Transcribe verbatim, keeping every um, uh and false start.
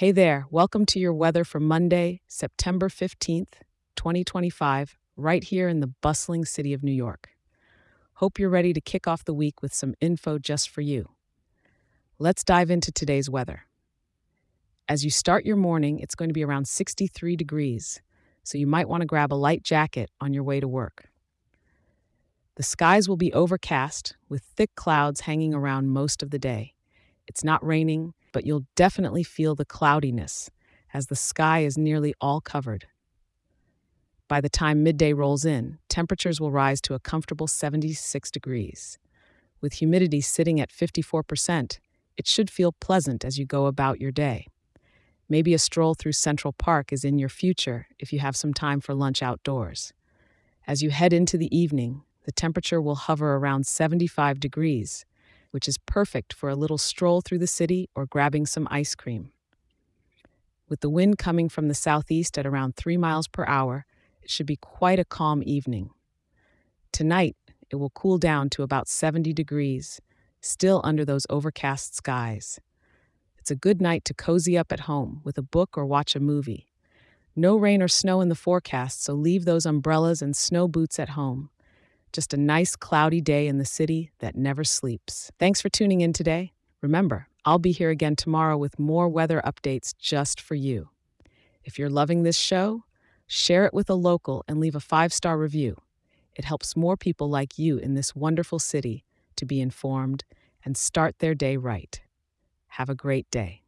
Hey there, welcome to your weather for Monday, September fifteenth, twenty twenty-five, right here in the bustling city of New York. Hope you're ready to kick off the week with some info just for you. Let's dive into today's weather. As you start your morning, it's going to be around sixty-three degrees, so you might want to grab a light jacket on your way to work. The skies will be overcast with thick clouds hanging around most of the day. It's not raining, but you'll definitely feel the cloudiness as the sky is nearly all covered. By the time midday rolls in, temperatures will rise to a comfortable seventy-six degrees. With humidity sitting at fifty-four percent, it should feel pleasant as you go about your day. Maybe a stroll through Central Park is in your future if you have some time for lunch outdoors. As you head into the evening, the temperature will hover around seventy-five degrees, which is perfect for a little stroll through the city or grabbing some ice cream. With the wind coming from the southeast at around three miles per hour, it should be quite a calm evening. Tonight, it will cool down to about seventy degrees, still under those overcast skies. It's a good night to cozy up at home with a book or watch a movie. No rain or snow in the forecast, so leave those umbrellas and snow boots at home. Just a nice cloudy day in the city that never sleeps. Thanks for tuning in today. Remember, I'll be here again tomorrow with more weather updates just for you. If you're loving this show, share it with a local and leave a five-star review. It helps more people like you in this wonderful city to be informed and start their day right. Have a great day.